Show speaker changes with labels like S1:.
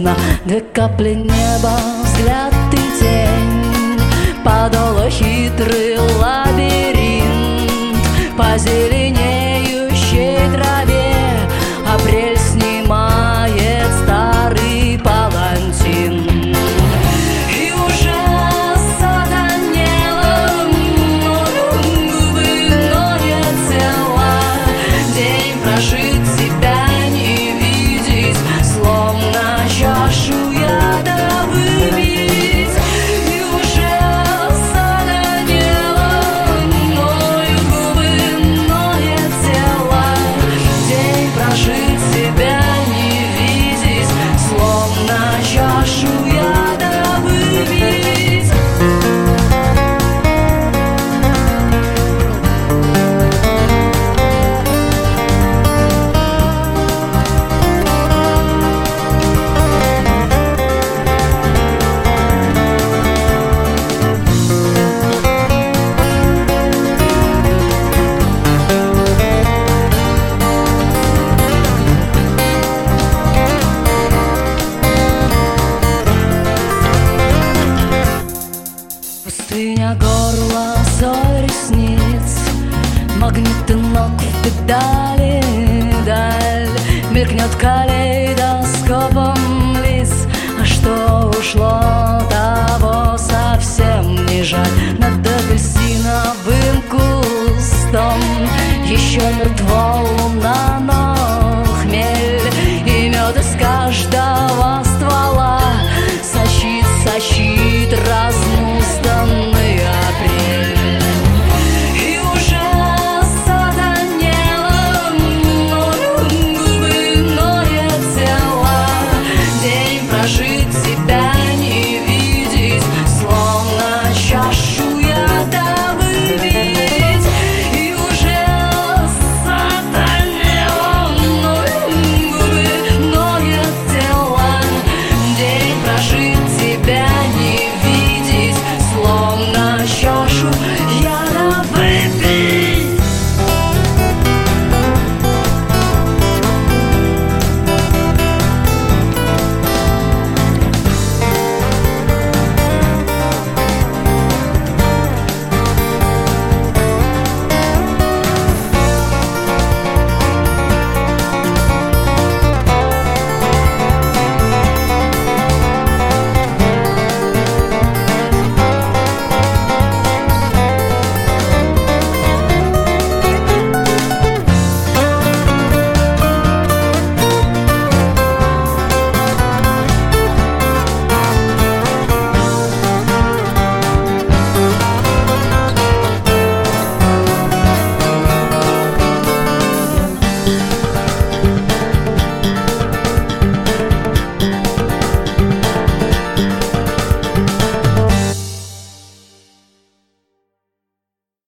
S1: словно две капли неба, взгляд и тень, подоло хитрый лабиринт по зеленеющей траве. Апрель снимает старый палантин. И уже сатанело, губы, но нет тела. День прожит, тебя не видеть, словно чашу яда выпить. И уже сатанело, губы, но нет тела. День прожит, тебя не видеть, словно чашу яда выпить. Пустыня, горло, соль ресниц, магниты ног в педали, даль мелькнет калейдоскопом лиц. А что ушло, того совсем не жаль. Над апельсиновым кустом еще мертво луна.